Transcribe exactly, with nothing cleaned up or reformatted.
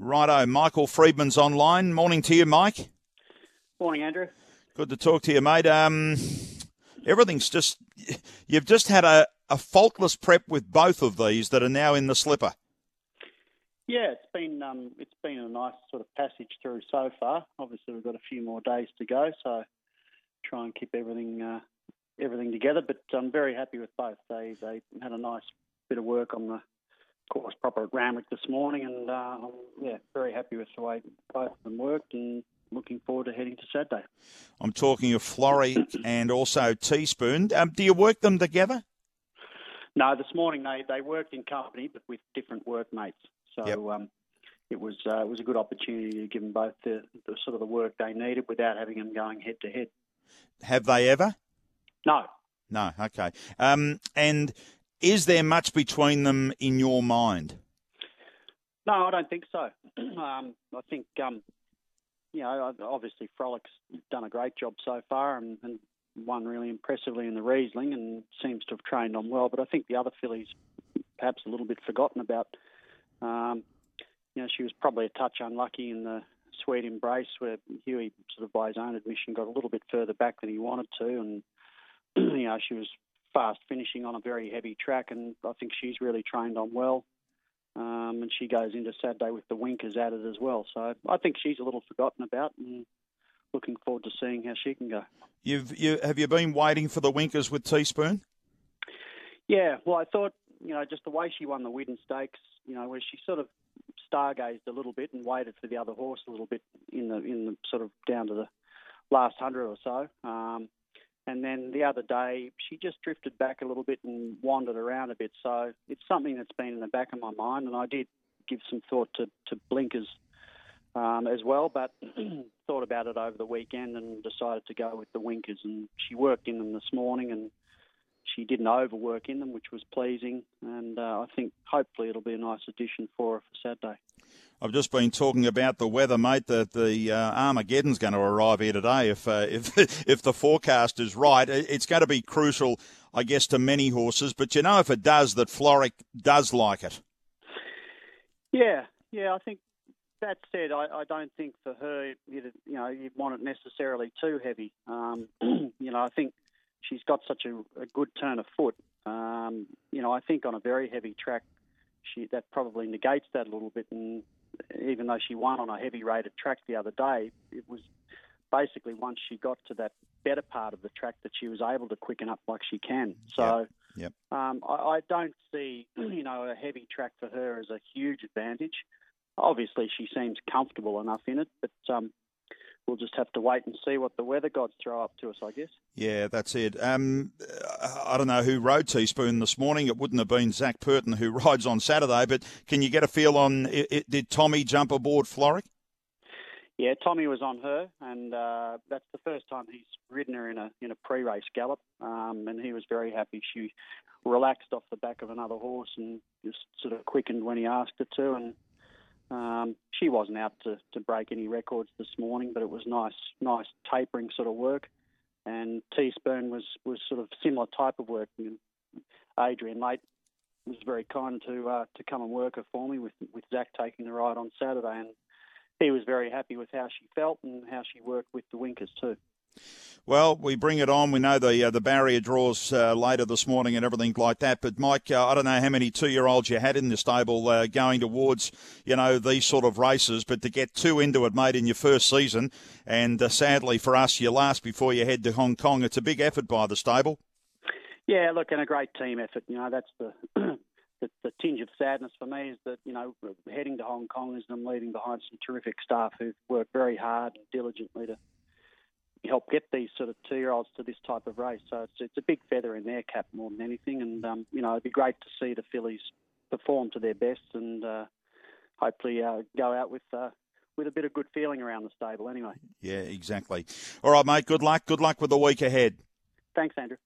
Righto, Michael Friedman's online. Morning to you, Mike. Morning, Andrew. Good to talk to you, mate. Um, everything's just, you've just had a, a faultless prep with both of these that are now in the slipper. Yeah, it's been um, it's been a nice sort of passage through so far. Obviously, we've got a few more days to go, so try and keep everything uh, everything together. But I'm very happy with both. They they had a nice bit of work on the course proper at Randwick this morning, and uh, I'm yeah very happy with the way both of them worked, and looking forward to heading to Saturday. I'm talking of Florrick and also Teaspoon. Um, do you work them together? No, this morning they, they worked in company, but with different workmates. So Yep. um, it was uh, it was a good opportunity to give them both the, the sort of the work they needed without having them going head to head. Have they ever? No. No, okay. Um, and is there much between them in your mind? No, I don't think so. um, I think, um, you know, obviously Frolick's done a great job so far and, and won really impressively in the Riesling and seems to have trained on well. But I think the other fillies perhaps a little bit forgotten about. Um, you know, she was probably a touch unlucky in the Sweet Embrace where Huey, sort of by his own admission, got a little bit further back than he wanted to. And, you know, she was fast finishing on a very heavy track, and I think she's really trained on well. Um, and she goes into Saturday with the winkers added as well. So I think she's a little forgotten about, and looking forward to seeing how she can go. You've you have you been waiting for the winkers with Teaspoon? Yeah, well, I thought, you know, just the way she won the Widden Stakes, you know, where she sort of stargazed a little bit and waited for the other horse a little bit in the in the sort of down to the last hundred or so. Um, and then the other day, she just drifted back a little bit and wandered around a bit. So it's something that's been in the back of my mind, and I did give some thought to, to blinkers um, as well, but thought about it over the weekend and decided to go with the winkers. And she worked in them this morning, and she didn't overwork in them, which was pleasing, and uh, I think hopefully it'll be a nice addition for her for Saturday. I've just been talking about the weather, mate. That the uh, Armageddon's going to arrive here today if uh, if if the forecast is right. It's going to be crucial, I guess, to many horses. But you know, if it does, that Florrick does like it. Yeah, yeah. I think that said, I, I don't think for her, you know, you'd want it necessarily too heavy. Um, you know, I think she's got such a, a good turn of foot. Um, you know, I think on a very heavy track, she that probably negates that a little bit. And even though she won on a heavy rated track the other day, it was basically once she got to that better part of the track that she was able to quicken up like she can. So yep. Yep. Um, I, I don't see, you know, a heavy track for her as a huge advantage. Obviously, she seems comfortable enough in it, but um, we'll just have to wait and see what the weather gods throw up to us, I guess. Yeah, that's it. Um, I don't know who rode Teaspoon this morning. It wouldn't have been Zach Purton who rides on Saturday, but can you get a feel on, it, it, did Tommy jump aboard Florrick? Yeah, Tommy was on her, and uh, that's the first time he's ridden her in a in a pre-race gallop, um, and he was very happy. She relaxed off the back of another horse and just sort of quickened when he asked her to, and Um, she wasn't out to, to break any records this morning, but it was nice, nice tapering sort of work. And Teaspoon was, was sort of similar type of work. And Adrian Late was very kind to uh, to come and work her for me with with Zach taking the ride on Saturday, and he was very happy with how she felt and how she worked with the winkers too. Well, we bring it on. We know the uh, the barrier draws uh, later this morning and everything like that. But, Mike, uh, I don't know how many two-year-olds you had in the stable uh, going towards, you know, these sort of races. But to get two into it, mate, in your first season, and uh, sadly for us, your last before you head to Hong Kong, it's a big effort by the stable. Yeah, look, and a great team effort. You know, that's the the, the tinge of sadness for me is that, you know, heading to Hong Kong is them leaving behind some terrific staff who've worked very hard and diligently to help get these sort of two-year-olds to this type of race. So it's it's a big feather in their cap more than anything. And, um, you know, it'd be great to see the fillies perform to their best and uh, hopefully uh, go out with uh, with a bit of good feeling around the stable anyway. Yeah, exactly. All right, mate, good luck. Good luck with the week ahead. Thanks, Andrew.